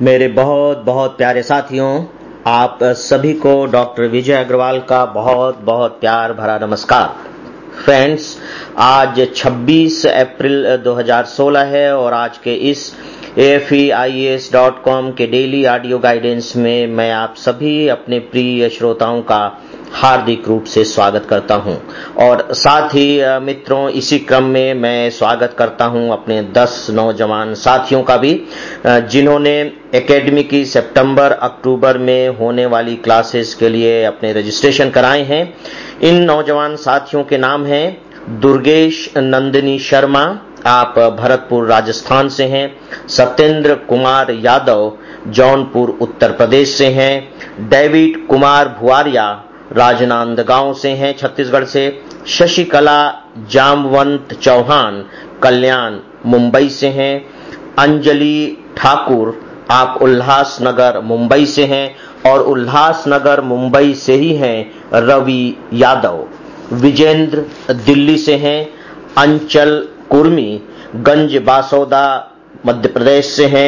मेरे बहुत बहुत प्यारे साथियों, आप सभी को डॉक्टर विजय अग्रवाल का बहुत बहुत प्यार भरा नमस्कार। फ्रेंड्स, आज 26 अप्रैल 2016 है और आज के इस AFEIAS.com के डेली ऑडियो गाइडेंस में मैं आप सभी अपने प्रिय श्रोताओं का हार्दिक रूप से स्वागत करता हूं और साथ ही मित्रों, इसी क्रम में मैं स्वागत करता हूं अपने 10 नौजवान साथियों का भी, जिन्होंने एकेडमी की सितंबर अक्टूबर में होने वाली क्लासेस के लिए अपने रजिस्ट्रेशन कराए हैं। इन नौजवान साथियों के नाम हैं दुर्गेश नंदिनी शर्मा, आप भरतपुर राजस्थान से हैं। सत्येंद्र कुमार यादव जौनपुर उत्तर प्रदेश से हैं। डेविड कुमार भुआरिया राजनांदगांव से हैं छत्तीसगढ़ से। शशिकला जामवंत चौहान कल्याण मुंबई से हैं। अंजलि ठाकुर आप उल्लासनगर मुंबई से हैं और उल्लासनगर मुंबई से ही हैं रवि यादव। विजेंद्र दिल्ली से हैं। अंचल कुर्मी गंज बासौदा मध्य प्रदेश से हैं।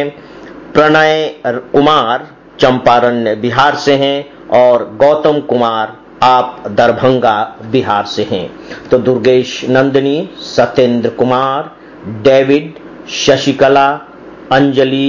प्रणय कुमार चंपारण बिहार से हैं और गौतम कुमार आप दरभंगा बिहार से हैं। तो दुर्गेश नंदिनी, सत्येंद्र कुमार, डेविड, शशिकला, अंजलि,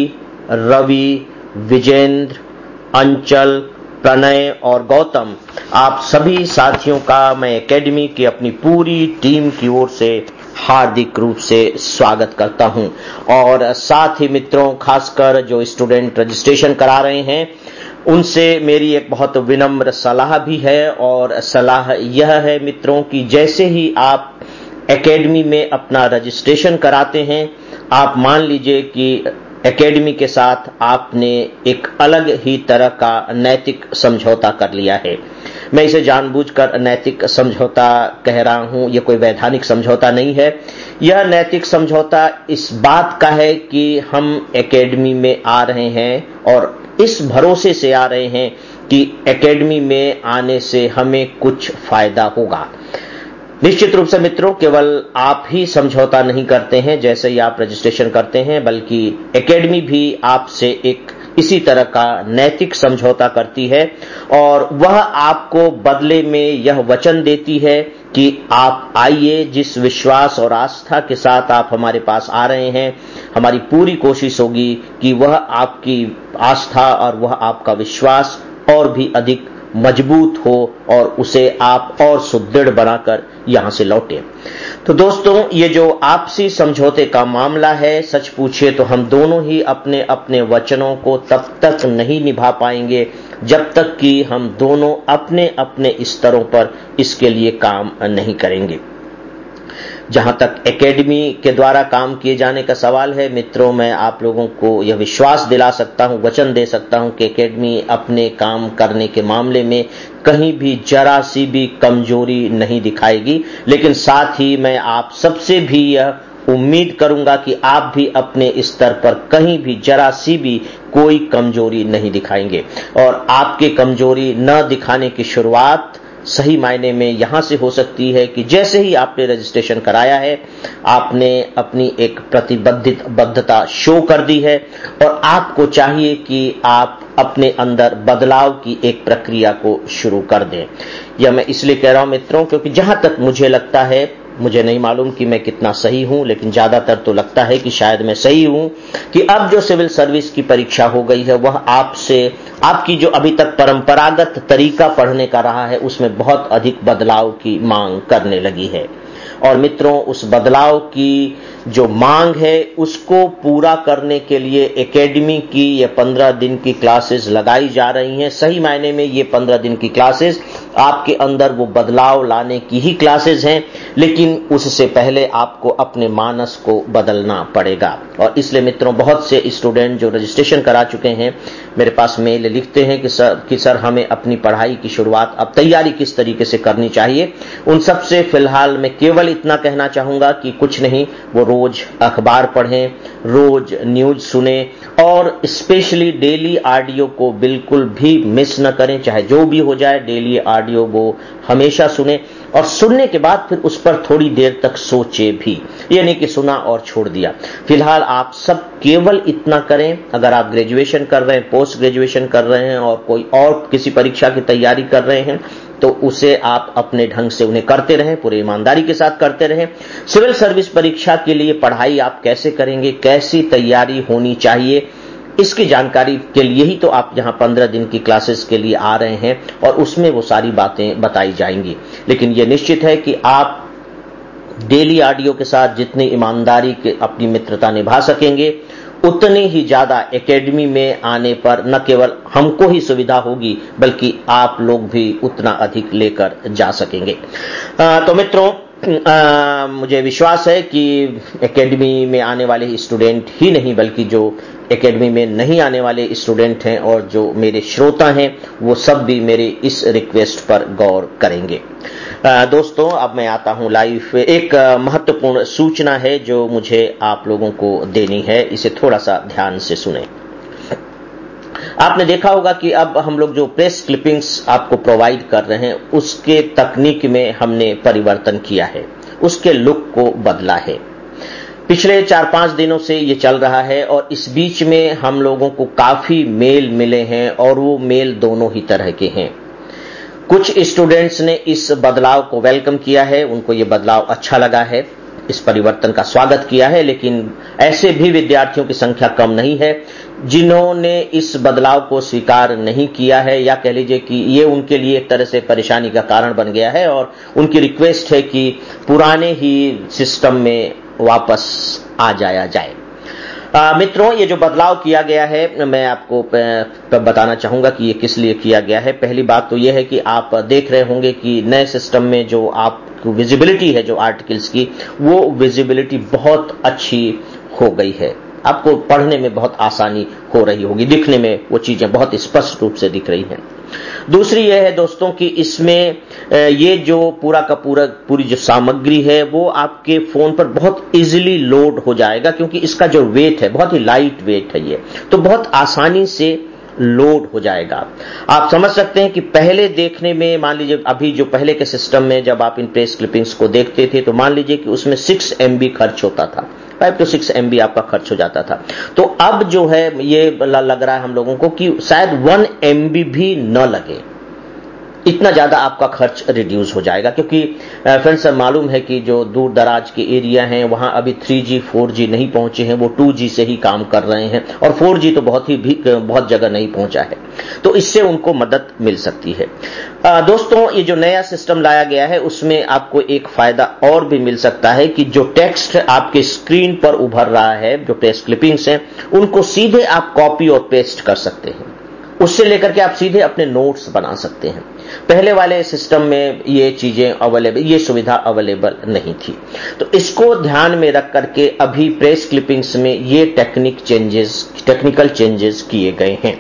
रवि, विजेंद्र, अंचल, प्रणय और गौतम, आप सभी साथियों का मैं एकेडमी की अपनी पूरी टीम की ओर से हार्दिक रूप से स्वागत करता हूं। और साथ ही मित्रों, खासकर जो स्टूडेंट रजिस्ट्रेशन करा रहे हैं, उनसे मेरी एक बहुत विनम्र सलाह भी है और सलाह यह है मित्रों कि जैसे ही आप एकेडमी में अपना रजिस्ट्रेशन कराते हैं, आप मान लीजिए कि एकेडमी के साथ आपने एक अलग ही तरह का नैतिक समझौता कर लिया है। मैं इसे जानबूझकर नैतिक समझौता कह रहा हूं, यह कोई वैधानिक समझौता नहीं है। यह नैतिक समझौता इस बात का है कि हम एकेडमी में आ रहे हैं और इस भरोसे से आ रहे हैं कि एकेडमी में आने से हमें कुछ फायदा होगा। निश्चित रूप से मित्रों, केवल आप ही समझौता नहीं करते हैं जैसे ही आप रजिस्ट्रेशन करते हैं, बल्कि एकेडमी भी आपसे एक इसी तरह का नैतिक समझौता करती है और वह आपको बदले में यह वचन देती है कि आप आइए। जिस विश्वास और आस्था के साथ आप हमारे पास आ रहे हैं, हमारी पूरी कोशिश होगी कि वह आपकी आस्था और वह आपका विश्वास और भी अधिक मजबूत हो और उसे आप और सुदृढ़ बनाकर यहां से लौटें। तो दोस्तों, ये जो आपसी समझौते का मामला है, सच पूछिए तो हम दोनों ही अपने अपने वचनों को तब तक नहीं निभा पाएंगे जब तक कि हम दोनों अपने अपने स्तरों पर इसके लिए काम नहीं करेंगे। जहां तक एकेडमी के द्वारा काम किए जाने का सवाल है मित्रों, मैं आप लोगों को यह विश्वास दिला सकता हूं, वचन दे सकता हूं कि एकेडमी अपने काम करने के मामले में कहीं भी जरा सी भी कमजोरी नहीं दिखाएगी। लेकिन साथ ही मैं आप सबसे भी यह उम्मीद करूंगा कि आप भी अपने स्तर पर कहीं भी जरा सी भी कोई कमजोरी नहीं दिखाएंगे और आपके कमजोरी न दिखाने की शुरुआत सही मायने में यहां से हो सकती है कि जैसे ही आपने रजिस्ट्रेशन कराया है, आपने अपनी एक प्रतिबद्धता शो कर दी है और आपको चाहिए कि आप अपने अंदर बदलाव की एक प्रक्रिया को शुरू कर दें। यह मैं इसलिए कह रहा हूं मित्रों, क्योंकि जहां तक मुझे लगता है, मुझे नहीं मालूम कि मैं कितना सही हूं, लेकिन ज्यादातर तो लगता है कि शायद मैं सही हूं, कि अब जो सिविल सर्विस की परीक्षा हो गई है, वह आपसे आपकी जो अभी तक परंपरागत तरीका पढ़ने का रहा है, उसमें बहुत अधिक बदलाव की मांग करने लगी है। और मित्रों, उस बदलाव की जो मांग है, उसको पूरा करने के लिए एकेडमी की ये 15 दिन की क्लासेस लगाई जा रही हैं। सही मायने में ये 15 दिन की क्लासेस आपके अंदर वो बदलाव लाने की ही क्लासेस हैं, लेकिन उससे पहले आपको अपने मानस को बदलना पड़ेगा। और इसलिए मित्रों, बहुत से स्टूडेंट जो रजिस्ट्रेशन करा चुके हैं मेरे पास मेल लिखते हैं कि सर हमें अपनी पढ़ाई की शुरुआत, अब तैयारी किस तरीके से करनी चाहिए। उन सब से फिलहाल मैं केवल इतना कहना चाहूंगा कि कुछ नहीं, वो रोज अखबार पढ़ें, रोज न्यूज सुने और स्पेशली डेली ऑडियो को बिल्कुल भी मिस न करें। चाहे जो भी हो जाए, डेली ऑडियो ऑडियो वो हमेशा सुने और सुनने के बाद फिर उस पर थोड़ी देर तक सोचे भी, ये नहीं कि सुना और छोड़ दिया। फिलहाल आप सब केवल इतना करें, अगर आप ग्रेजुएशन कर रहे हैं, पोस्ट ग्रेजुएशन कर रहे हैं और कोई और किसी परीक्षा की तैयारी कर रहे हैं तो उसे आप अपने ढंग से उन्हें करते रहें, पूरी ईमानदारी के साथ करते रहें। सिविल सर्विस परीक्षा के लिए पढ़ाई आप कैसे करेंगे, कैसी तैयारी होनी चाहिए, इसकी जानकारी के लिए ही तो आप यहां 15 दिन की क्लासेस के लिए आ रहे हैं और उसमें वो सारी बातें बताई जाएंगी। लेकिन यह निश्चित है कि आप डेली ऑडियो के साथ जितनी ईमानदारी के अपनी मित्रता निभा सकेंगे उतनी ही ज्यादा एकेडमी में आने पर न केवल हमको ही सुविधा होगी बल्कि आप लोग भी उतना अधिक लेकर जा सकेंगे। तो मित्रों, मुझे विश्वास है कि एकेडमी में आने वाले स्टूडेंट ही नहीं बल्कि जो एकेडमी में नहीं आने वाले स्टूडेंट हैं और जो मेरे श्रोता हैं वो सब भी मेरे इस रिक्वेस्ट पर गौर करेंगे। दोस्तों, अब मैं आता हूं लाइव। एक महत्वपूर्ण सूचना है जो मुझे आप लोगों को देनी है, इसे थोड़ा सा ध्यान से सुने। आपने देखा होगा कि अब हम लोग जो प्रेस क्लिपिंग्स आपको प्रोवाइड कर रहे हैं उसके तकनीक में हमने परिवर्तन किया है, उसके लुक को बदला है। पिछले 4-5 दिनों से ये चल रहा है और इस बीच में हम लोगों को काफी मेल मिले हैं और वो मेल दोनों ही तरह के हैं। कुछ स्टूडेंट्स ने इस बदलाव को वेलकम किया है, उनको ये बदलाव अच्छा लगा है, इस परिवर्तन का स्वागत किया है। लेकिन ऐसे भी विद्यार्थियों की संख्या कम नहीं है जिन्होंने इस बदलाव को स्वीकार नहीं किया है, या कह लीजिए कि ये उनके लिए एक तरह से परेशानी का कारण बन गया है और उनकी रिक्वेस्ट है कि पुराने ही सिस्टम में वापस आ जाया जाए। मित्रों, ये जो बदलाव किया गया है मैं आपको बताना चाहूंगा कि ये किस लिए किया गया है। पहली बात तो ये है कि आप देख रहे होंगे कि नए सिस्टम में जो आपको विजिबिलिटी है जो आर्टिकल्स की, वो विजिबिलिटी बहुत अच्छी हो गई है। आपको पढ़ने में बहुत आसानी हो रही होगी, दिखने में वो चीजें बहुत स्पष्ट रूप से दिख रही हैं। दूसरी यह है दोस्तों कि इसमें ये जो पूरी जो सामग्री है वो आपके फोन पर बहुत इजीली लोड हो जाएगा, क्योंकि इसका जो वेट है बहुत ही लाइट वेट है, ये तो बहुत आसानी से लोड हो जाएगा। आप समझ सकते हैं कि पहले देखने में, मान लीजिए अभी जो पहले के सिस्टम में जब आप इन प्रेस क्लिपिंग्स को देखते थे तो मान लीजिए कि उसमें 6 MB खर्च होता था, 5 to 6 MB आपका खर्च हो जाता था। तो अब जो है ये लग रहा है हम लोगों को कि शायद 1 MB भी न लगे, इतना ज्यादा आपका खर्च रिड्यूस हो जाएगा। क्योंकि फ्रेंड्स, मालूम है कि जो दूर दराज के एरिया हैं वहां अभी 3G 4G नहीं पहुंचे हैं, वो 2G से ही काम कर रहे हैं और 4G तो बहुत जगह नहीं पहुंचा है, तो इससे उनको मदद मिल सकती है। दोस्तों, ये जो नया सिस्टम लाया गया है उसमें आपको एक फायदा और भी मिल सकता है कि जो टेक्स्ट आपके स्क्रीन पर उभर रहा है, जो प्रेस क्लिपिंग्स हैं, उनको सीधे आप कॉपी और पेस्ट कर सकते हैं, उससे लेकर के आप सीधे अपने नोट्स बना सकते हैं। पहले वाले सिस्टम में ये चीजें अवेलेबल, ये सुविधा अवेलेबल नहीं थी। तो इसको ध्यान में रख करके अभी प्रेस क्लिपिंग्स में ये टेक्निकल चेंजेस किए गए हैं।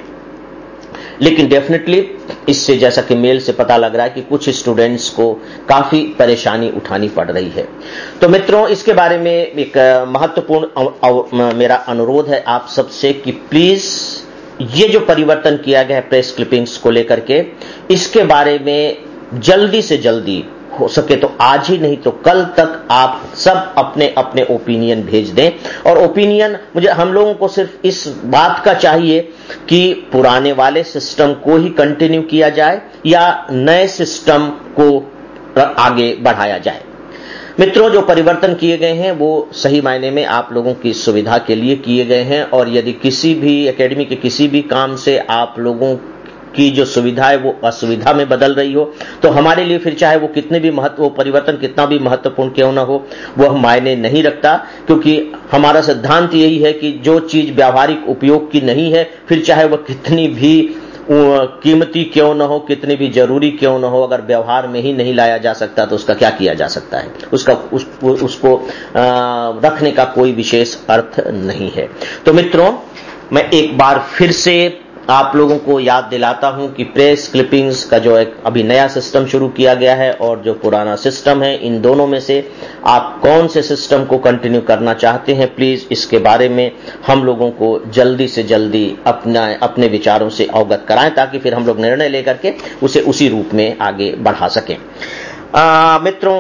लेकिन डेफिनेटली इससे, जैसा कि मेल से पता लग रहा है कि कुछ स्टूडेंट्स को काफी परेशानी उठानी पड़ रही है। तो मित्रों, इसके बारे में एक महत्वपूर्ण मेरा अनुरोध है आप सबसे कि प्लीज ये जो परिवर्तन किया गया है प्रेस क्लिपिंग्स को लेकर के, इसके बारे में जल्दी से जल्दी हो सके तो आज ही नहीं तो कल तक आप सब अपने अपने ओपिनियन भेज दें। और ओपिनियन हम लोगों को सिर्फ इस बात का चाहिए कि पुराने वाले सिस्टम को ही कंटिन्यू किया जाए या नए सिस्टम को आगे बढ़ाया जाए। मित्रों, जो परिवर्तन किए गए हैं वो सही मायने में आप लोगों की सुविधा के लिए किए गए हैं, और यदि किसी भी एकेडमी के किसी भी काम से आप लोगों की जो सुविधा है वो असुविधा में बदल रही हो तो हमारे लिए फिर चाहे वो परिवर्तन कितना भी महत्वपूर्ण क्यों ना हो, वह मायने नहीं रखता। क्योंकि हमारा सिद्धांत यही है कि जो चीज व्यावहारिक उपयोग की नहीं है, फिर चाहे वह कितनी भी कीमती क्यों न हो, कितनी भी जरूरी क्यों न हो, अगर व्यवहार में ही नहीं लाया जा सकता तो उसका क्या किया जा सकता है, उसको रखने का कोई विशेष अर्थ नहीं है। तो मित्रों, मैं एक बार फिर से आप लोगों को याद दिलाता हूं कि प्रेस क्लिपिंग्स का जो एक अभी नया सिस्टम शुरू किया गया है और जो पुराना सिस्टम है, इन दोनों में से आप कौन से सिस्टम को कंटिन्यू करना चाहते हैं, प्लीज इसके बारे में हम लोगों को जल्दी से जल्दी अपने विचारों से अवगत कराएं, ताकि फिर हम लोग निर्णय लेकर के उसे उसी रूप में आगे बढ़ा सकें। मित्रों,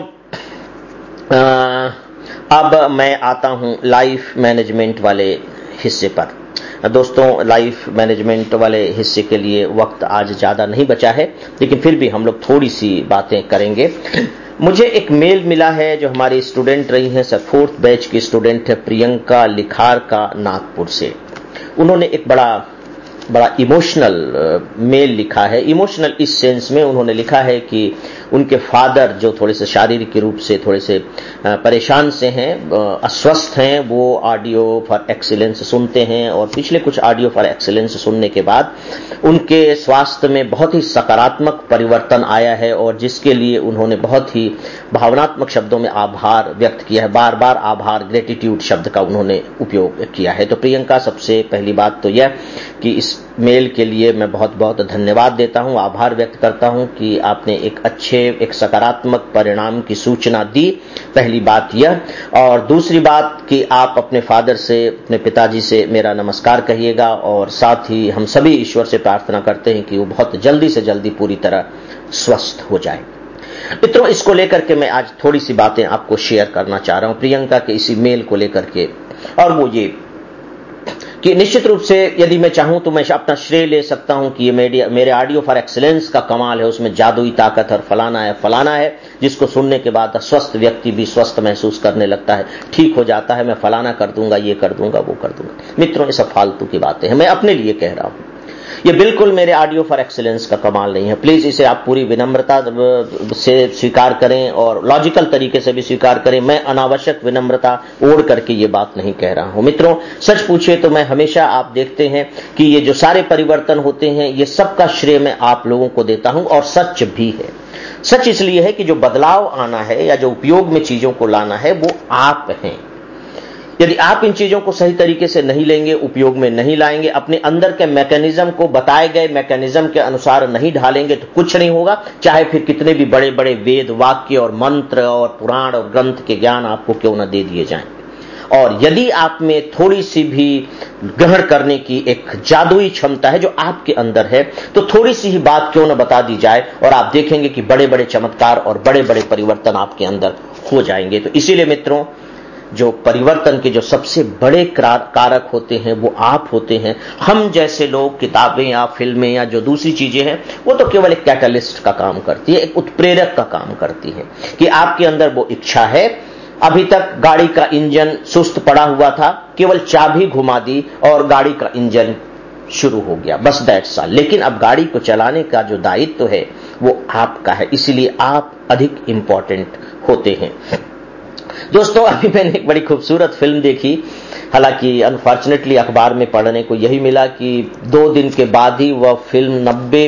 अब मैं आता हूं लाइफ मैनेजमेंट वाले हिस्से पर। दोस्तों, लाइफ मैनेजमेंट वाले हिस्से के लिए वक्त आज ज्यादा नहीं बचा है, लेकिन फिर भी हम लोग थोड़ी सी बातें करेंगे। मुझे एक मेल मिला है जो हमारी स्टूडेंट रही हैं, सर 4th बैच की स्टूडेंट है प्रियंका लिखार का, नागपुर से। उन्होंने एक बड़ा इमोशनल मेल लिखा है। इमोशनल इस सेंस में उन्होंने लिखा है कि उनके फादर जो थोड़े से शारीरिक रूप से थोड़े से परेशान से हैं, अस्वस्थ हैं, वो ऑडियो फॉर एक्सीलेंस सुनते हैं और पिछले कुछ ऑडियो फॉर एक्सीलेंस सुनने के बाद उनके स्वास्थ्य में बहुत ही सकारात्मक परिवर्तन आया है और जिसके लिए उन्होंने बहुत ही भावनात्मक शब्दों में आभार व्यक्त किया है। बार बार आभार, ग्रेटिट्यूड शब्द का उन्होंने उपयोग किया है। तो प्रियंका, सबसे पहली बात तो यह कि इस मेल के लिए मैं बहुत बहुत धन्यवाद देता हूं, आभार व्यक्त करता हूं कि आपने एक सकारात्मक परिणाम की सूचना दी। पहली बात यह, और दूसरी बात कि आप अपने फादर से, अपने पिताजी से मेरा नमस्कार कहिएगा और साथ ही हम सभी ईश्वर से प्रार्थना करते हैं कि वो बहुत जल्दी से जल्दी पूरी तरह स्वस्थ हो जाए। मित्रों, इसको लेकर के मैं आज थोड़ी सी बातें आपको शेयर करना चाह रहा हूं प्रियंका के इसी मेल को लेकर के, और वो ये कि निश्चित रूप से यदि मैं चाहूं तो मैं अपना श्रेय ले सकता हूं कि ये मेरे ऑडियो फॉर एक्सीलेंस का कमाल है, उसमें जादुई ताकत और फलाना है, जिसको सुनने के बाद स्वस्थ व्यक्ति भी स्वस्थ महसूस करने लगता है, ठीक हो जाता है, मैं फलाना कर दूंगा, ये कर दूंगा, वो कर दूंगा। मित्रों, ये सब फालतू की बातें हैं, मैं अपने लिए कह रहा हूं। ये बिल्कुल मेरे ऑडियो फॉर एक्सीलेंस का कमाल नहीं है। प्लीज इसे आप पूरी विनम्रता से स्वीकार करें और लॉजिकल तरीके से भी स्वीकार करें। मैं अनावश्यक विनम्रता ओढ़ करके ये बात नहीं कह रहा हूं। मित्रों, सच पूछिए तो मैं हमेशा, आप देखते हैं कि ये जो सारे परिवर्तन होते हैं, ये सबका श्रेय मैं आप लोगों को देता हूं और सच भी है। सच इसलिए है कि जो बदलाव आना है या जो उपयोग में चीजों को लाना है वो आप हैं। यदि आप इन चीजों को सही तरीके से नहीं लेंगे, उपयोग में नहीं लाएंगे, अपने अंदर के मैकेनिज्म को बताए गए मैकेनिज्म के अनुसार नहीं ढालेंगे तो कुछ नहीं होगा, चाहे फिर कितने भी बड़े बड़े वेद वाक्य और मंत्र और पुराण और ग्रंथ के ज्ञान आपको क्यों न दे दिए जाएं। और यदि आप में थोड़ी सी भी ग्रहण करने की एक जादुई क्षमता है जो आपके अंदर है, तो थोड़ी सी ही बात क्यों न बता दी जाए और आप देखेंगे कि बड़े बड़े चमत्कार और बड़े बड़े परिवर्तन आपके अंदर हो जाएंगे। तो इसीलिए मित्रों, जो परिवर्तन के जो सबसे बड़े कारक होते हैं वो आप होते हैं। हम जैसे लोग, किताबें या फिल्में या जो दूसरी चीजें हैं, वो तो केवल एक कैटलिस्ट का काम करती है, एक उत्प्रेरक का काम करती है कि आपके अंदर वो इच्छा है। अभी तक गाड़ी का इंजन सुस्त पड़ा हुआ था, केवल चाबी घुमा दी और गाड़ी का इंजन शुरू हो गया, बस दैट्स ऑल। लेकिन अब गाड़ी को चलाने का जो दायित्व है वो आपका है, इसलिए आप अधिक इंपॉर्टेंट होते हैं। दोस्तों, अभी मैंने एक बड़ी खूबसूरत फिल्म देखी, हालांकि अनफॉर्चुनेटली अखबार में पढ़ने को यही मिला कि 2 दिन के बाद ही वह फिल्म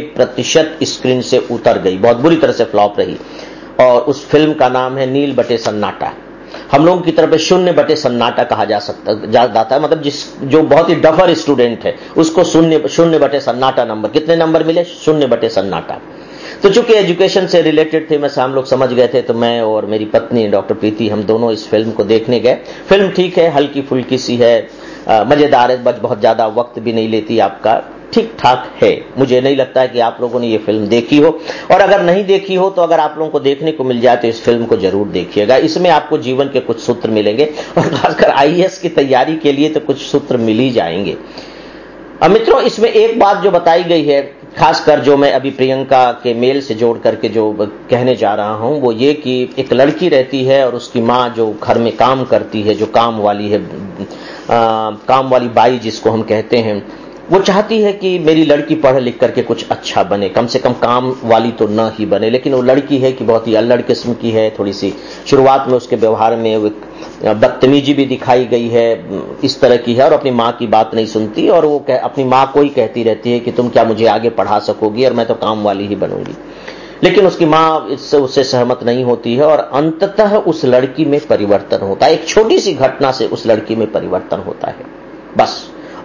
90% स्क्रीन से उतर गई, बहुत बुरी तरह से फ्लॉप रही। और उस फिल्म का नाम है नील बटे सन्नाटा। हम लोगों की तरफ शून्य बटे सन्नाटा कहा जाता है, मतलब जो बहुत ही डफर स्टूडेंट है उसको शून्य बटे सन्नाटा नंबर, कितने नंबर मिले? 0 बटे सन्नाटा। तो चूंकि एजुकेशन से रिलेटेड थे, हम लोग समझ गए थे, तो मैं और मेरी पत्नी डॉक्टर प्रीति, हम दोनों इस फिल्म को देखने गए। फिल्म ठीक है, हल्की फुल्की सी है, मजेदार है, बहुत ज्यादा वक्त भी नहीं लेती आपका, ठीक ठाक है। मुझे नहीं लगता है कि आप लोगों ने ये फिल्म देखी हो, और अगर नहीं देखी हो तो अगर आप लोगों को देखने को मिल जाए तो इस फिल्म को जरूर देखिएगा। इसमें आपको जीवन के कुछ सूत्र मिलेंगे और खासकर आईएएस की तैयारी के लिए तो कुछ सूत्र मिल ही जाएंगे। अब मित्रों, इसमें एक बात जो बताई गई है, खासकर जो मैं अभी प्रियंका के मेल से जोड़ करके जो कहने जा रहा हूं, वो ये कि एक लड़की रहती है और उसकी माँ जो घर में काम करती है, जो काम वाली है, काम वाली बाई जिसको हम कहते हैं, वो चाहती है कि मेरी लड़की पढ़ लिख करके कुछ अच्छा बने, कम से कम काम वाली तो न ही बने। लेकिन वो लड़की है कि बहुत ही अल्लड़ किस्म की है, थोड़ी सी शुरुआत में उसके व्यवहार में बदतमीजी भी दिखाई गई है, इस तरह की है, और अपनी माँ की बात नहीं सुनती, और वो अपनी माँ को ही कहती रहती है कि तुम क्या मुझे आगे पढ़ा सकोगी, और मैं तो काम वाली ही बनूंगी। लेकिन उसकी माँ इससे उससे सहमत नहीं होती है और अंततः उस लड़की में परिवर्तन होता है। एक छोटी सी घटना से उस लड़की में परिवर्तन होता है, बस।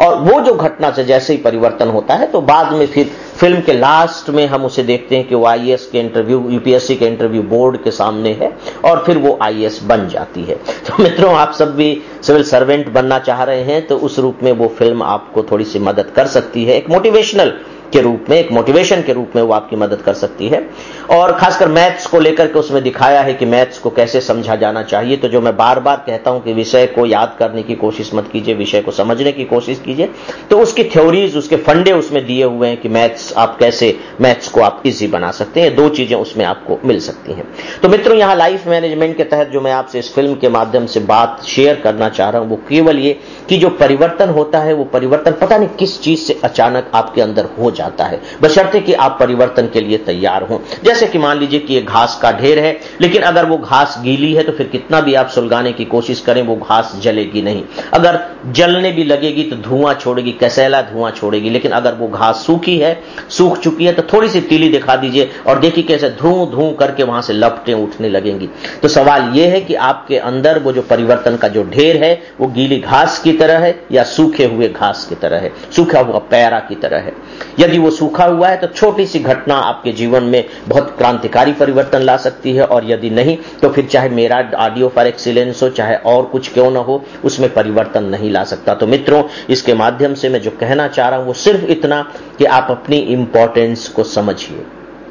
और वो जो घटना से जैसे ही परिवर्तन होता है तो बाद में फिर फिल्म के लास्ट में हम उसे देखते हैं कि वो आईएएस के इंटरव्यू, यूपीएससी के इंटरव्यू बोर्ड के सामने है और फिर वो आईएएस बन जाती है। तो मित्रों, आप सब भी सिविल सर्वेंट बनना चाह रहे हैं तो उस रूप में वो फिल्म आपको थोड़ी सी मदद कर सकती है, एक मोटिवेशनल के रूप में, एक मोटिवेशन के रूप में वो आपकी मदद कर सकती है। और खासकर मैथ्स को लेकर के उसमें दिखाया है कि मैथ्स को कैसे समझा जाना चाहिए। तो जो मैं बार बार कहता हूं कि विषय को याद करने की कोशिश मत कीजिए, विषय को समझने की कोशिश कीजिए। तो उसकी थ्योरीज, उसके फंडे उसमें दिए हुए हैं कि मैथ्स आप कैसे, मैथ्स को आप इजी बना सकते हैं। दो चीजें उसमें आपको मिल सकती हैं। तो मित्रों, यहां लाइफ मैनेजमेंट के तहत जो मैं आपसे इस फिल्म के माध्यम से बात शेयर करना चाह रहा हूं वो केवल ये कि जो परिवर्तन होता है वो परिवर्तन पता नहीं किस चीज से अचानक आपके अंदर हो जाता है, बशर्ते कि आप परिवर्तन के लिए तैयार हों। जैसे कि मान लीजिए कि ये घास का ढेर है, लेकिन अगर वो घास गीली है तो फिर कितना भी आप सुलगाने की कोशिश करें वो घास जलेगी नहीं। अगर जलने भी लगेगी तो धुआं छोड़ेगी, कसैला धुआं छोड़ेगी। लेकिन अगर वो घास सूखी है, सूख चुकी है, तो थोड़ी सी तीली दिखा दीजिए और देखिए कैसे धूं धूं करके वहां से लपटें उठने लगेंगी। तो सवाल ये है कि आपके अंदर वो जो परिवर्तन का जो ढेर है वो गीली घास की तरह है या सूखे हुए घास की तरह है, सूखा हुआ पैरा की तरह है। यदि वो सूखा हुआ है तो छोटी सी घटना आपके जीवन में बहुत क्रांतिकारी परिवर्तन ला सकती है, और यदि नहीं तो फिर चाहे मेरा ऑडियो फॉर एक्सीलेंस हो, चाहे और कुछ क्यों ना हो, उसमें परिवर्तन नहीं ला सकता। तो मित्रों, इसके माध्यम से मैं जो कहना चाह रहा हूं वो सिर्फ इतना कि आप अपनी इंपॉर्टेंस को समझिए।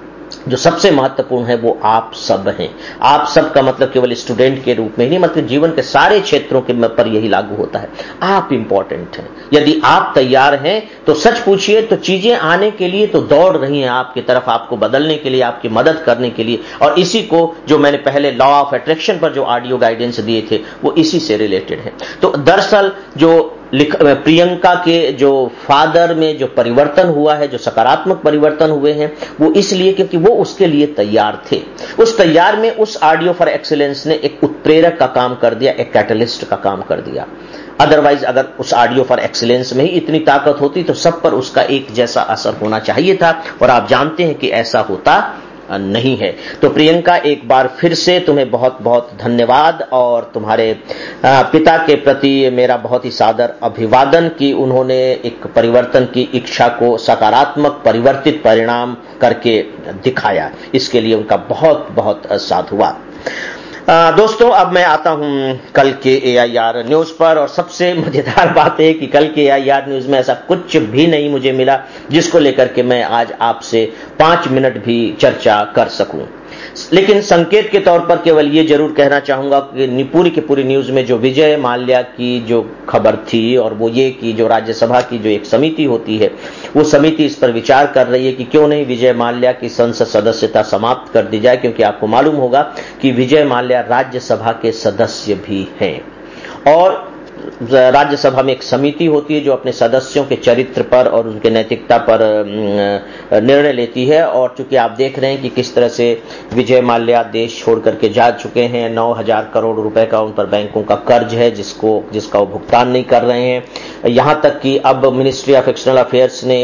जो सबसे महत्वपूर्ण है वो आप सब हैं। आप सब का मतलब केवल स्टूडेंट के रूप में ही नहीं, मतलब जीवन के सारे क्षेत्रों के पर यही लागू होता है। आप इंपॉर्टेंट हैं। यदि आप तैयार हैं तो सच पूछिए तो चीजें आने के लिए तो दौड़ रही हैं आपकी तरफ, आपको बदलने के लिए, आपकी मदद करने के लिए। और इसी को जो मैंने पहले लॉ ऑफ अट्रैक्शन पर जो ऑडियो गाइडेंस दिए थे वो इसी से रिलेटेड है। तो दरअसल जो प्रियंका के जो फादर में जो परिवर्तन हुआ है, जो सकारात्मक परिवर्तन हुए हैं, वो इसलिए क्योंकि वो उसके लिए तैयार थे। उस तैयार में उस ऑडियो फॉर एक्सीलेंस ने एक उत्प्रेरक का काम कर दिया, एक कैटलिस्ट का काम कर दिया। अदरवाइज अगर उस ऑडियो फॉर एक्सीलेंस में ही इतनी ताकत होती तो सब पर उसका एक जैसा असर होना चाहिए था, और आप जानते हैं कि ऐसा होता नहीं है। तो प्रियंका, एक बार फिर से तुम्हें बहुत बहुत धन्यवाद, और तुम्हारे पिता के प्रति मेरा बहुत ही सादर अभिवादन कि उन्होंने एक परिवर्तन की इच्छा को सकारात्मक परिवर्तित परिणाम करके दिखाया। इसके लिए उनका बहुत बहुत साधुवाद। दोस्तों, अब मैं आता हूं कल के AIR न्यूज पर, और सबसे मजेदार बात है कि कल के AIR न्यूज में ऐसा कुछ भी नहीं मुझे मिला जिसको लेकर के मैं आज आपसे 5 मिनट भी चर्चा कर सकूं। लेकिन संकेत के तौर पर केवल ये जरूर कहना चाहूंगा कि पूरी की पूरी न्यूज में जो विजय माल्या की जो खबर थी, और वो ये कि जो राज्यसभा की जो एक समिति होती है, वो समिति इस पर विचार कर रही है कि क्यों नहीं विजय माल्या की संसद सदस्यता समाप्त कर दी जाए, क्योंकि आपको मालूम होगा कि विजय माल्या राज्यसभा के सदस्य भी हैं। और राज्यसभा में एक समिति होती है जो अपने सदस्यों के चरित्र पर और उनके नैतिकता पर निर्णय लेती है। और चूंकि आप देख रहे हैं कि किस तरह से विजय माल्या देश छोड़ करके जा चुके हैं, 9,000 करोड़ रुपए का उन पर बैंकों का कर्ज है जिसका वो भुगतान नहीं कर रहे हैं। यहां तक कि अब मिनिस्ट्री ऑफ एक्सटर्नल अफेयर्स ने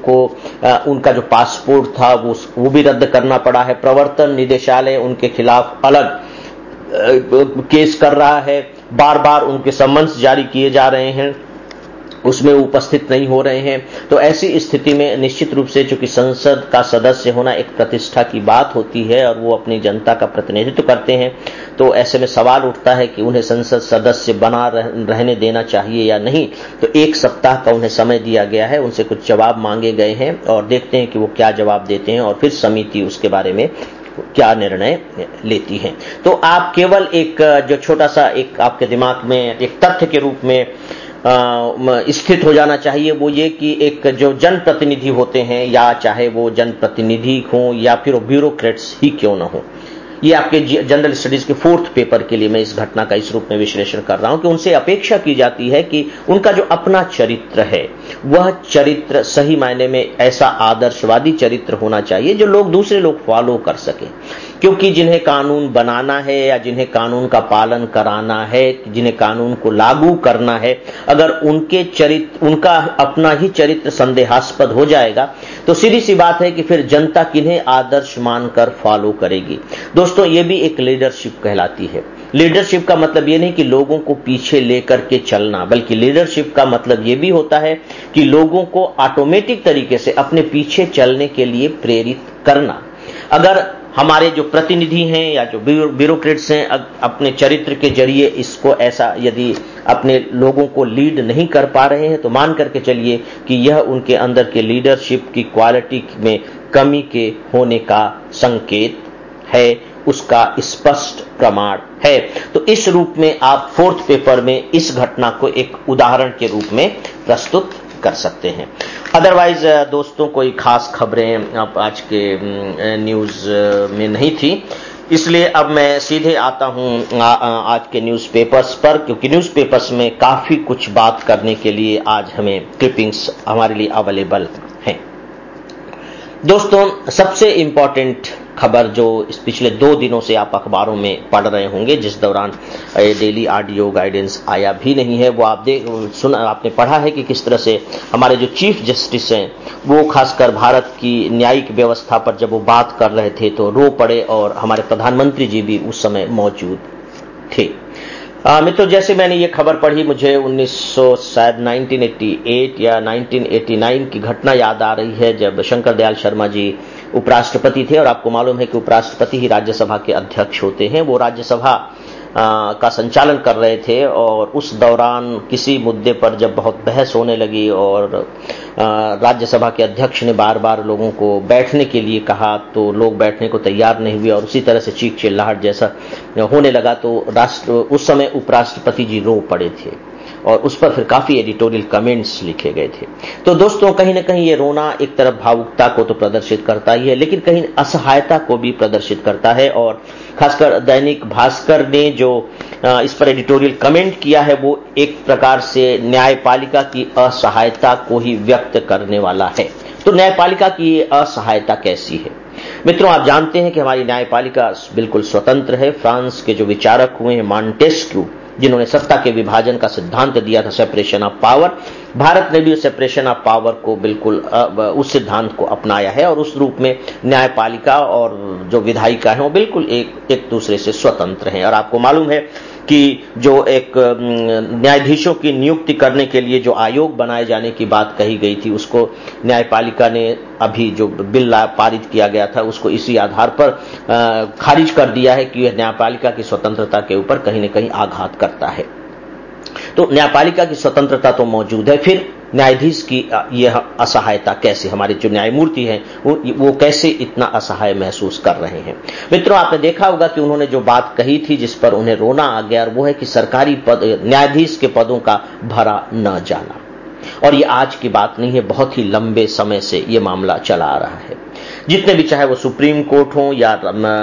उनका जो पासपोर्ट था वो भी रद्द करना पड़ा है। प्रवर्तन निदेशालय उनके खिलाफ अलग केस कर रहा है, बार बार उनके सम्मन्स जारी किए जा रहे हैं, उसमें उपस्थित नहीं हो रहे हैं। तो ऐसी स्थिति में निश्चित रूप से चूंकि संसद का सदस्य होना एक प्रतिष्ठा की बात होती है और वो अपनी जनता का प्रतिनिधित्व करते हैं, तो ऐसे में सवाल उठता है कि उन्हें संसद सदस्य बना रहने देना चाहिए या नहीं। तो 1 सप्ताह का उन्हें समय दिया गया है, उनसे कुछ जवाब मांगे गए हैं, और देखते हैं कि वो क्या जवाब देते हैं और फिर समिति उसके बारे में क्या निर्णय लेती है। तो आप केवल एक जो छोटा सा एक आपके दिमाग में एक तथ्य के रूप में स्थित हो जाना चाहिए, वो ये कि एक जो जनप्रतिनिधि होते हैं, या चाहे वो जनप्रतिनिधि हों या फिर ब्यूरोक्रेट्स ही क्यों ना हो, ये आपके जनरल स्टडीज के 4th पेपर के लिए मैं इस घटना का इस रूप में विश्लेषण कर रहा हूं कि उनसे अपेक्षा की जाती है कि उनका जो अपना चरित्र है वह चरित्र सही मायने में ऐसा आदर्शवादी चरित्र होना चाहिए जो दूसरे लोग फॉलो कर सके। क्योंकि जिन्हें कानून बनाना है या जिन्हें कानून का पालन कराना है, जिन्हें कानून को लागू करना है, अगर उनका अपना ही चरित्र संदेहास्पद हो जाएगा तो सीधी सी बात है कि फिर जनता किन्हें आदर्श मानकर फॉलो करेगी। दोस्तों, ये भी एक लीडरशिप कहलाती है। लीडरशिप का मतलब ये नहीं कि लोगों को पीछे लेकर के चलना, बल्कि लीडरशिप का मतलब ये भी होता है कि लोगों को ऑटोमेटिक तरीके से अपने पीछे चलने के लिए प्रेरित करना। अगर हमारे जो प्रतिनिधि हैं या जो ब्यूरोक्रेट्स हैं अपने चरित्र के जरिए इसको ऐसा यदि अपने लोगों को लीड नहीं कर पा रहे हैं, तो मान करके चलिए कि यह उनके अंदर के लीडरशिप की क्वालिटी में कमी के होने का संकेत है, उसका स्पष्ट प्रमाण है। तो इस रूप में आप फोर्थ पेपर में इस घटना को एक उदाहरण के रूप में प्रस्तुत कर सकते हैं। अदरवाइज दोस्तों कोई खास खबरें आज के न्यूज में नहीं थी, इसलिए अब मैं सीधे आता हूं आज के न्यूज़पेपर्स पर, क्योंकि न्यूज़पेपर्स में काफी कुछ बात करने के लिए आज हमें क्लिपिंग्स हमारे लिए अवेलेबल हैं। दोस्तों सबसे इंपॉर्टेंट खबर जो इस पिछले 2 दिनों से आप अखबारों में पढ़ रहे होंगे, जिस दौरान डेली ऑडियो गाइडेंस आया भी नहीं है, वो आपने पढ़ा है कि किस तरह से हमारे जो चीफ जस्टिस हैं वो खासकर भारत की न्यायिक व्यवस्था पर जब वो बात कर रहे थे तो रो पड़े, और हमारे प्रधानमंत्री जी भी उस समय मौजूद थे। मित्रों, जैसे मैंने ये खबर पढ़ी, मुझे 1988 या 1989 की घटना याद आ रही है, जब शंकर दयाल शर्मा जी उपराष्ट्रपति थे। और आपको मालूम है कि उपराष्ट्रपति ही राज्यसभा के अध्यक्ष होते हैं। वो राज्यसभा का संचालन कर रहे थे, और उस दौरान किसी मुद्दे पर जब बहुत बहस होने लगी और राज्यसभा के अध्यक्ष ने बार बार लोगों को बैठने के लिए कहा, तो लोग बैठने को तैयार नहीं हुए और उसी तरह से चीख चिल्लाहट जैसा होने लगा, तो उस समय उपराष्ट्रपति जी रो पड़े थे और उस पर फिर काफी एडिटोरियल कमेंट्स लिखे गए थे। तो दोस्तों कहीं ना कहीं ये रोना एक तरफ भावुकता को तो प्रदर्शित करता ही है, लेकिन कहीं असहायता को भी प्रदर्शित करता है। और खासकर दैनिक भास्कर ने जो इस पर एडिटोरियल कमेंट किया है, वो एक प्रकार से न्यायपालिका की असहायता को ही व्यक्त करने वाला है। तो न्यायपालिका की असहायता कैसी है? मित्रों, आप जानते हैं कि हमारी न्यायपालिका बिल्कुल स्वतंत्र है। फ्रांस के जो विचारक हुए हैं मॉन्टेस्क्यू, जिन्होंने सत्ता के विभाजन का सिद्धांत दिया था, सेपरेशन ऑफ पावर, भारत ने भी सेपरेशन ऑफ पावर को बिल्कुल उस सिद्धांत को अपनाया है, और उस रूप में न्यायपालिका और जो विधायिका है वो बिल्कुल एक दूसरे से स्वतंत्र हैं। और आपको मालूम है कि जो एक न्यायाधीशों की नियुक्ति करने के लिए जो आयोग बनाए जाने की बात कही गई थी, उसको न्यायपालिका ने अभी जो बिल पारित किया गया था उसको इसी आधार पर खारिज कर दिया है कि यह न्यायपालिका की स्वतंत्रता के ऊपर कहीं न कहीं आघात करता है। तो न्यायपालिका की स्वतंत्रता तो मौजूद है, फिर न्यायाधीश की यह असहायता कैसे, हमारे जो न्यायमूर्ति हैं वो कैसे इतना असहाय महसूस कर रहे हैं? मित्रों, आपने देखा होगा कि उन्होंने जो बात कही थी जिस पर उन्हें रोना आ गया, और वो है कि सरकारी पद, न्यायाधीश के पदों का भरा न जाना। और ये आज की बात नहीं है, बहुत ही लंबे समय से ये मामला चला आ रहा है। जितने भी, चाहे वो सुप्रीम कोर्ट हो या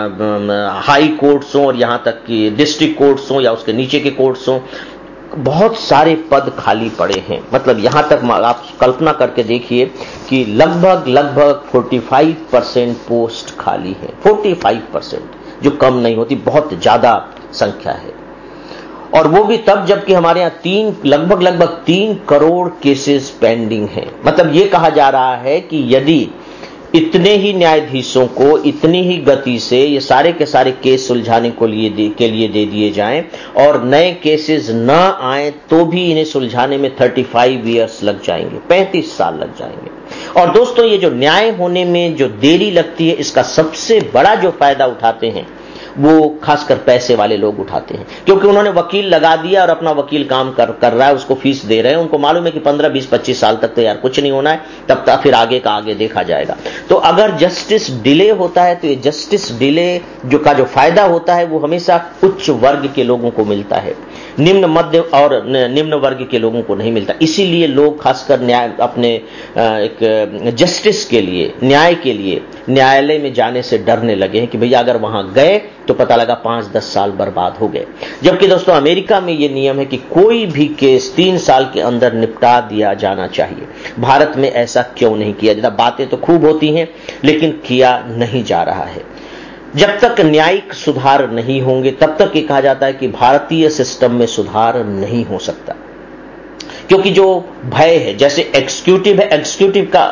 हाई कोर्ट्स हो और यहां तक कि डिस्ट्रिक्ट कोर्ट्स हो या उसके नीचे के कोर्ट्स हो, बहुत सारे पद खाली पड़े हैं। मतलब यहां तक आप कल्पना करके देखिए कि लगभग 45% पोस्ट खाली है। 45%, जो कम नहीं होती, बहुत ज्यादा संख्या है। और वो भी तब जबकि हमारे यहाँ लगभग 3 करोड़ केसेस पेंडिंग हैं। मतलब ये कहा जा रहा है कि यदि इतने ही न्यायाधीशों को इतनी ही गति से ये सारे के सारे केस सुलझाने के लिए दे दिए जाएं और नए केसेस न आए, तो भी इन्हें सुलझाने में 35 इयर्स लग जाएंगे, 35 साल लग जाएंगे। और दोस्तों, ये जो न्याय होने में जो देरी लगती है, इसका सबसे बड़ा जो फायदा उठाते हैं वो खासकर पैसे वाले लोग उठाते हैं, क्योंकि उन्होंने वकील लगा दिया और अपना वकील काम कर रहा है, उसको फीस दे रहे हैं। उनको मालूम है कि 15, 20, 25 साल तक तो यार कुछ नहीं होना है, तब तक फिर आगे का आगे देखा जाएगा। तो अगर जस्टिस डिले होता है तो ये जस्टिस डिले का जो फायदा होता है वो हमेशा उच्च वर्ग के लोगों को मिलता है, निम्न मध्य और निम्न वर्ग के लोगों को नहीं मिलता। इसीलिए लोग खासकर न्याय अपने एक जस्टिस के लिए, न्याय के लिए न्यायालय में जाने से डरने लगे हैं कि भैया अगर वहां गए तो पता लगा 5-10 साल बर्बाद हो गए। जबकि दोस्तों अमेरिका में यह नियम है कि कोई भी केस 3 साल के अंदर निपटा दिया जाना चाहिए। भारत में ऐसा क्यों नहीं किया जाता? बातें तो खूब होती हैं लेकिन किया नहीं जा रहा है। जब तक न्यायिक सुधार नहीं होंगे तब तक ये कहा जाता है कि भारतीय सिस्टम में सुधार नहीं हो सकता, क्योंकि जो भय है, जैसे एग्जीक्यूटिव है, एग्जीक्यूटिव का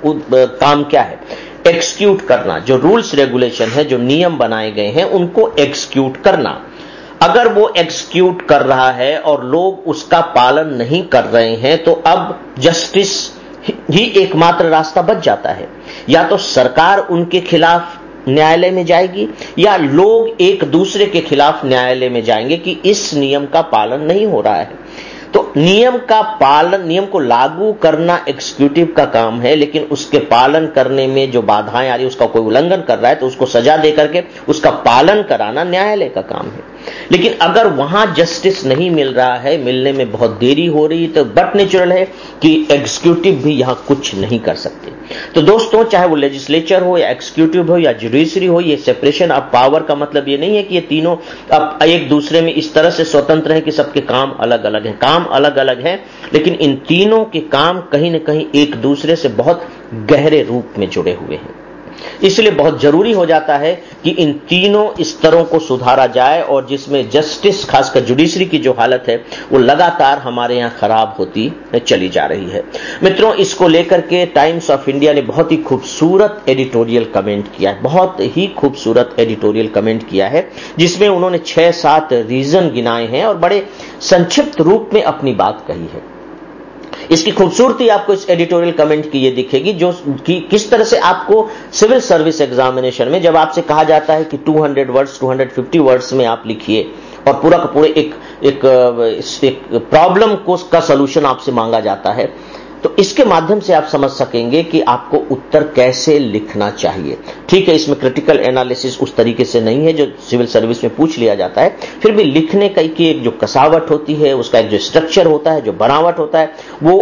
काम क्या है? एग्जीक्यूट करना। जो रूल्स रेगुलेशन है, जो नियम बनाए गए हैं, उनको एग्जीक्यूट करना। अगर वो एग्जीक्यूट कर रहा है और लोग उसका पालन नहीं कर रहे हैं तो अब जस्टिस ही एकमात्र रास्ता बच जाता है। या तो सरकार उनके खिलाफ न्यायालय में जाएगी या लोग एक दूसरे के खिलाफ न्यायालय में जाएंगे कि इस नियम का पालन नहीं हो रहा है। तो नियम का पालन, नियम को लागू करना एग्जीक्यूटिव का काम है, लेकिन उसके पालन करने में जो बाधाएं आ रही है, उसका कोई उल्लंघन कर रहा है तो उसको सजा दे करके उसका पालन कराना न्यायालय का काम है। लेकिन अगर वहां जस्टिस नहीं मिल रहा है, मिलने में बहुत देरी हो रही है, तो बट नेचुरल है कि एग्जीक्यूटिव भी यहां कुछ नहीं कर सकते। तो दोस्तों, चाहे वो लेजिस्लेचर हो या एग्जीक्यूटिव हो या जुडिशरी हो, ये सेपरेशन ऑफ पावर का मतलब ये नहीं है कि ये तीनों अब एक दूसरे में इस तरह से स्वतंत्र है कि सबके काम अलग अलग हैं। काम अलग अलग है, लेकिन इन तीनों के काम कहीं न कहीं एक दूसरे से बहुत गहरे रूप में जुड़े हुए हैं। इसलिए बहुत जरूरी हो जाता है कि इन तीनों स्तरों को सुधारा जाए, और जिसमें जस्टिस, खासकर जुडिशरी की जो हालत है वो लगातार हमारे यहां खराब होती चली जा रही है। मित्रों, इसको लेकर के टाइम्स ऑफ इंडिया ने बहुत ही खूबसूरत एडिटोरियल कमेंट किया है, बहुत ही खूबसूरत एडिटोरियल कमेंट किया है, जिसमें उन्होंने 6-7 रीजन गिनाए हैं और बड़े संक्षिप्त रूप में अपनी बात कही है। इसकी खूबसूरती आपको इस एडिटोरियल कमेंट की ये दिखेगी, जो कि किस तरह से आपको सिविल सर्विस एग्जामिनेशन में जब आपसे कहा जाता है कि 200 वर्ड्स 250 वर्ड्स में आप लिखिए और पूरा का पूरे एक प्रॉब्लम को का सॉल्यूशन आपसे मांगा जाता है, तो इसके माध्यम से आप समझ सकेंगे कि आपको उत्तर कैसे लिखना चाहिए। ठीक है, इसमें क्रिटिकल एनालिसिस उस तरीके से नहीं है जो सिविल सर्विस में पूछ लिया जाता है, फिर भी लिखने की एक जो कसावट होती है, उसका एक जो स्ट्रक्चर होता है, जो बनावट होता है,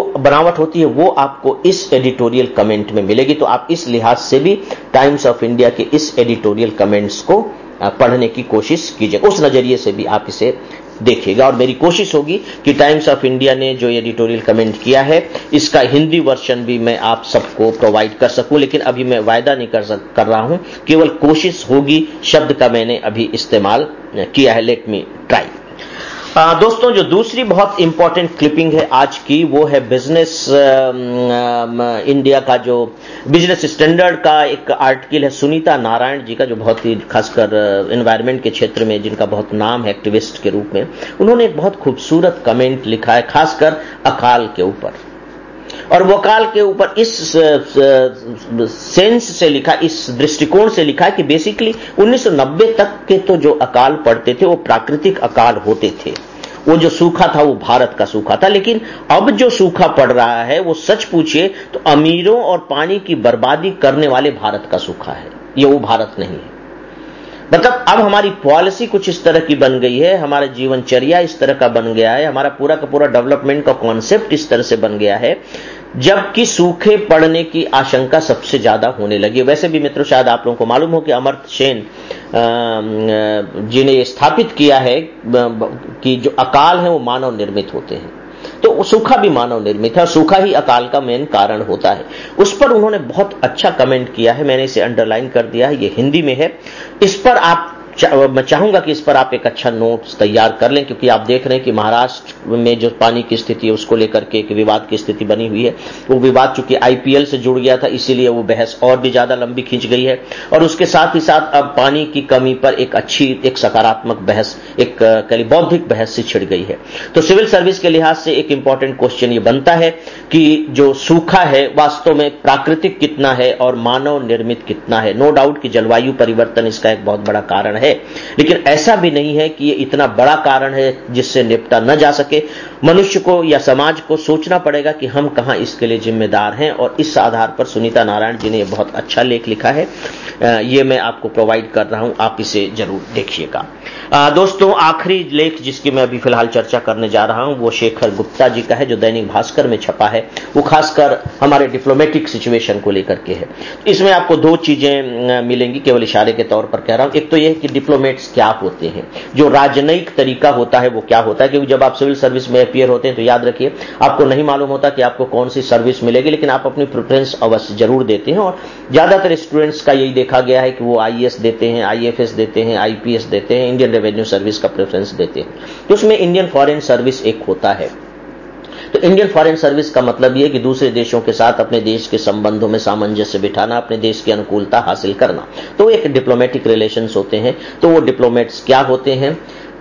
वो आपको इस एडिटोरियल कमेंट में मिलेगी। तो आप इस लिहाज से भी टाइम्स ऑफ इंडिया के इस एडिटोरियल कमेंट्स को पढ़ने की कोशिश कीजिए, उस नजरिए से भी आप इसे देखिएगा। और मेरी कोशिश होगी कि टाइम्स ऑफ इंडिया ने जो एडिटोरियल कमेंट किया है, इसका हिंदी वर्जन भी मैं आप सबको प्रोवाइड कर सकूं, लेकिन अभी मैं वायदा नहीं कर रहा हूं, केवल कोशिश होगी। शब्द का मैंने अभी इस्तेमाल किया है, लेट मी ट्राई। दोस्तों, जो दूसरी बहुत इंपॉर्टेंट क्लिपिंग है आज की, वो है बिजनेस इंडिया का जो बिजनेस स्टैंडर्ड का एक आर्टिकल है सुनीता नारायण जी का, जो बहुत ही खासकर एनवायरनमेंट के क्षेत्र में जिनका बहुत नाम है एक्टिविस्ट के रूप में। उन्होंने एक बहुत खूबसूरत कमेंट लिखा है खासकर अकाल के ऊपर, और वो अकाल के ऊपर इस सेंस से लिखा, इस दृष्टिकोण से लिखा कि बेसिकली 1990 तक के तो जो अकाल पड़ते थे वो प्राकृतिक अकाल होते थे, वो जो सूखा था वो भारत का सूखा था। लेकिन अब जो सूखा पड़ रहा है वो सच पूछिए तो अमीरों और पानी की बर्बादी करने वाले भारत का सूखा है, ये वो भारत नहीं है। मतलब अब हमारी पॉलिसी कुछ इस तरह की बन गई है, हमारा जीवनचर्या इस तरह का बन गया है, हमारा पूरा का पूरा डेवलपमेंट का कॉन्सेप्ट इस तरह से बन गया है, जबकि सूखे पड़ने की आशंका सबसे ज्यादा होने लगी। वैसे भी मित्रों, शायद आप लोगों को मालूम हो कि अमर्त्य सेन जी ने स्थापित किया है कि जो अकाल है वो मानव निर्मित होते हैं, तो सूखा भी मानव निर्मित है, सूखा ही अकाल का मेन कारण होता है। उस पर उन्होंने बहुत अच्छा कमेंट किया है, मैंने इसे अंडरलाइन कर दिया है, ये हिंदी में है। इस पर मैं चाहूंगा कि इस पर आप एक अच्छा नोट्स तैयार कर लें, क्योंकि आप देख रहे हैं कि महाराष्ट्र में जो पानी की स्थिति है उसको लेकर के एक विवाद की स्थिति बनी हुई है। वो विवाद चूंकि आईपीएल से जुड़ गया था, इसीलिए वो बहस और भी ज्यादा लंबी खींच गई है, और उसके साथ ही साथ अब पानी की कमी पर एक अच्छी, एक सकारात्मक बहस, एक बौद्धिक बहस से छिड़ गई है। तो सिविल सर्विस के लिहाज से एक इंपॉर्टेंट क्वेश्चन ये बनता है कि जो सूखा है वास्तव में प्राकृतिक कितना है और मानव निर्मित कितना है। नो डाउट कि जलवायु परिवर्तन इसका एक बहुत बड़ा कारण है, लेकिन ऐसा भी नहीं है कि ये इतना बड़ा कारण है जिससे निपटा न जा सके। मनुष्य को या समाज को सोचना पड़ेगा कि हम कहां इसके लिए जिम्मेदार हैं, और इस आधार पर सुनीता नारायण जी ने यह बहुत अच्छा लेख लिखा है, ये मैं आपको प्रोवाइड कर रहा हूं, आप इसे जरूर देखिएगा। दोस्तों, आखिरी लेख जिसकी मैं अभी फिलहाल चर्चा करने जा रहा हूं वो शेखर गुप्ता जी का है, जो दैनिक भास्कर में छपा है। वो खासकर हमारे डिप्लोमेटिक सिचुएशन को लेकर के है। इसमें आपको दो चीजें मिलेंगी, केवल इशारे के तौर पर कह रहा हूं। एक तो यह कि डिप्लोमेट्स क्या होते हैं, जो राजनयिक तरीका होता है वो क्या होता है, क्योंकि जब आप सिविल सर्विस में अपीयर होते हैं तो याद रखिए आपको नहीं मालूम होता कि आपको कौन सी सर्विस मिलेगी, लेकिन आप अपनी प्रेफरेंस अवश्य जरूर देते हैं। और ज्यादातर स्टूडेंट्स का यही देखा गया है कि वो आईएएस देते हैं, आईएफएस देते हैं, आईपीएस देते हैं, इंडियन रेवेन्यू सर्विस का प्रेफरेंस देते हैं। तो उसमें इंडियन फॉरेन सर्विस एक होता है। तो इंडियन फॉरेन सर्विस का मतलब यह कि दूसरे देशों के साथ अपने देश के संबंधों में सामंजस्य बिठाना, अपने देश की अनुकूलता हासिल करना, तो एक डिप्लोमेटिक रिलेशंस होते हैं। तो वो डिप्लोमेट्स क्या होते हैं?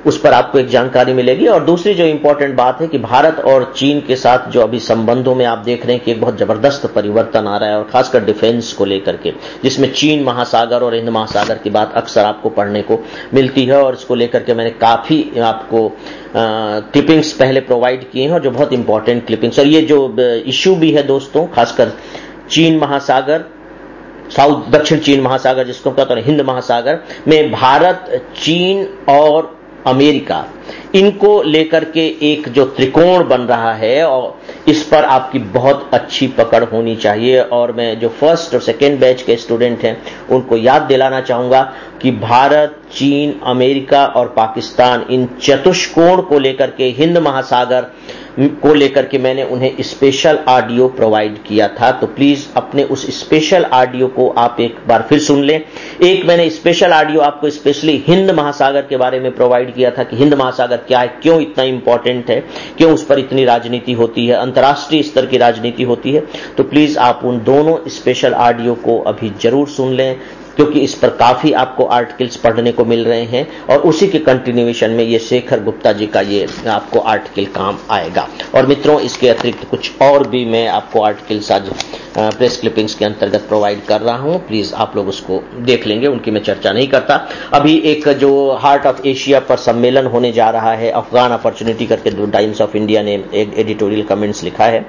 उस पर आपको एक जानकारी मिलेगी। और दूसरी जो इंपॉर्टेंट बात है कि भारत और चीन के साथ जो अभी संबंधों में आप देख रहे हैं कि एक बहुत जबरदस्त परिवर्तन आ रहा है, और खासकर डिफेंस को लेकर के, जिसमें चीन महासागर और हिंद महासागर की बात अक्सर आपको पढ़ने को मिलती है। और इसको लेकर के मैंने काफी आपको क्लिपिंग्स पहले प्रोवाइड किए हैं, और जो बहुत इंपॉर्टेंट क्लिपिंग्स, और ये जो इश्यू भी है दोस्तों, खासकर चीन महासागर, साउथ दक्षिण चीन महासागर जिसको कहते हैं हिंद महासागर में, भारत, चीन और अमेरिका, इनको लेकर के एक जो त्रिकोण बन रहा है, और इस पर आपकी बहुत अच्छी पकड़ होनी चाहिए। और मैं जो फर्स्ट और सेकेंड बैच के स्टूडेंट हैं उनको याद दिलाना चाहूंगा कि भारत, चीन, अमेरिका और पाकिस्तान, इन चतुष्कोण को लेकर के, हिंद महासागर को लेकर के मैंने उन्हें स्पेशल ऑडियो प्रोवाइड किया था। तो प्लीज अपने उस स्पेशल ऑडियो को आप एक बार फिर सुन लें। एक मैंने स्पेशल ऑडियो आपको स्पेशली हिंद महासागर के बारे में प्रोवाइड किया था कि हिंद महासागर क्या है, क्यों इतना इंपॉर्टेंट है, क्यों उस पर इतनी राजनीति होती है, अंतर्राष्ट्रीय स्तर की राजनीति होती है। तो प्लीज आप उन दोनों स्पेशल ऑडियो को अभी जरूर सुन लें, क्योंकि इस पर काफी आपको आर्टिकल्स पढ़ने को मिल रहे हैं, और उसी के कंटिन्यूएशन में ये शेखर गुप्ता जी का ये आपको आर्टिकल काम आएगा। और मित्रों, इसके अतिरिक्त कुछ और भी मैं आपको आर्टिकल्स आज प्रेस क्लिपिंग्स के अंतर्गत प्रोवाइड कर रहा हूं, प्लीज आप लोग उसको देख लेंगे, उनकी मैं चर्चा नहीं करता। अभी एक जो हार्ट ऑफ एशिया पर सम्मेलन होने जा रहा है, अफगान अपॉर्चुनिटी करके टाइम्स ऑफ इंडिया ने एक एडिटोरियल कमेंट्स लिखा है,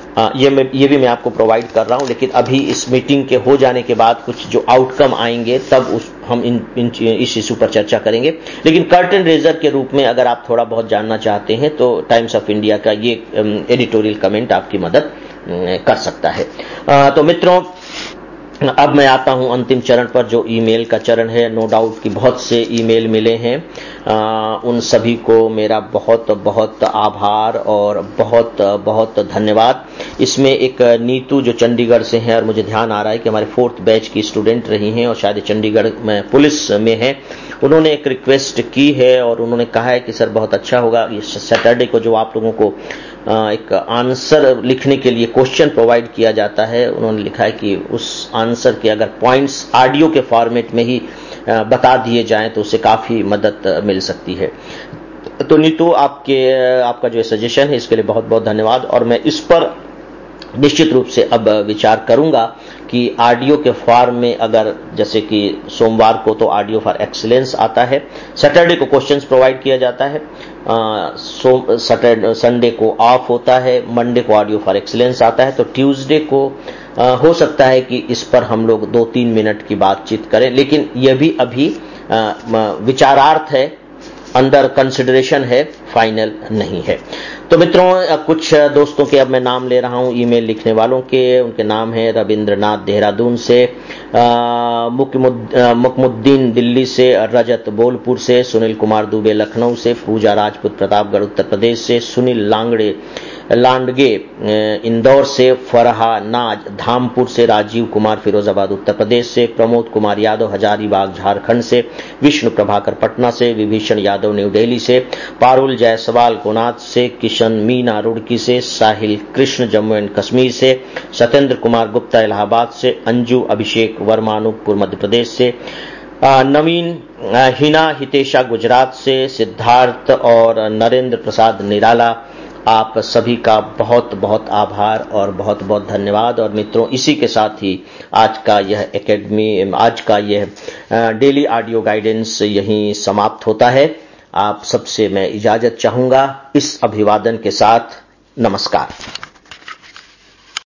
ये भी मैं आपको प्रोवाइड कर रहा हूं। लेकिन अभी इस मीटिंग के हो जाने के बाद कुछ जो आउटकम आएंगे तब हम इस इशू पर चर्चा करेंगे। लेकिन कर्टन रेजर के रूप में अगर आप थोड़ा बहुत जानना चाहते हैं तो टाइम्स ऑफ इंडिया का ये एडिटोरियल कमेंट आपकी मदद कर सकता है। तो मित्रों, अब मैं आता हूं अंतिम चरण पर, जो ईमेल का चरण है। नो डाउट कि बहुत से ईमेल मिले हैं, उन सभी को मेरा बहुत बहुत आभार और बहुत बहुत धन्यवाद। इसमें एक नीतू जो चंडीगढ़ से हैं, और मुझे ध्यान आ रहा है कि हमारे 4th बैच की स्टूडेंट रही हैं और शायद चंडीगढ़ में पुलिस में है, उन्होंने एक रिक्वेस्ट की है और उन्होंने कहा है कि सर बहुत अच्छा होगा ये सैटरडे को जो आप लोगों को एक आंसर लिखने के लिए क्वेश्चन प्रोवाइड किया जाता है, उन्होंने लिखा है कि उस आंसर के अगर पॉइंट्स ऑडियो के फॉर्मेट में ही बता दिए जाएं तो उससे काफी मदद मिल सकती है। तो नीतू, आपका जो सजेशन है इसके लिए बहुत बहुत धन्यवाद। और मैं इस पर निश्चित रूप से अब विचार करूंगा कि ऑडियो के फॉर्म में, अगर जैसे कि सोमवार को तो ऑडियो फॉर एक्सीलेंस आता है, सैटरडे को क्वेश्चंस प्रोवाइड किया जाता है, संडे को ऑफ होता है, मंडे को ऑडियो फॉर एक्सीलेंस आता है, तो ट्यूसडे को हो सकता है कि इस पर हम लोग 2-3 मिनट की बातचीत करें। लेकिन यह भी अभी विचारार्थ है, अंडर कंसिडरेशन है, फाइनल नहीं है। तो मित्रों, कुछ दोस्तों के अब मैं नाम ले रहा हूं ईमेल लिखने वालों के। उनके नाम है रविंद्रनाथ देहरादून से, मुकमुद्दीन दिल्ली से, रजत बोलपुर से, सुनील कुमार दुबे लखनऊ से, पूजा राजपूत प्रतापगढ़ उत्तर प्रदेश से, सुनील लांडगे इंदौर से, फरहा नाज धामपुर से, राजीव कुमार फिरोजाबाद उत्तर प्रदेश से, प्रमोद कुमार यादव हजारीबाग झारखंड से, विष्णु प्रभाकर पटना से, विभीषण यादव न्यू दिल्ली से, पारुल जायसवाल कोनात से, किशन मीना रुड़की से, साहिल कृष्ण जम्मू एंड कश्मीर से, सत्येंद्र कुमार गुप्ता इलाहाबाद से, अंजू अभिषेक वर्मा अनूपपुर मध्य प्रदेश से, नवीन हिना हितेशा गुजरात से, सिद्धार्थ और नरेंद्र प्रसाद निराला, आप सभी का बहुत बहुत आभार और बहुत बहुत धन्यवाद। और मित्रों, इसी के साथ ही आज का यह डेली ऑडियो गाइडेंस यहीं समाप्त होता है। आप सबसे मैं इजाजत चाहूंगा इस अभिवादन के साथ। नमस्कार।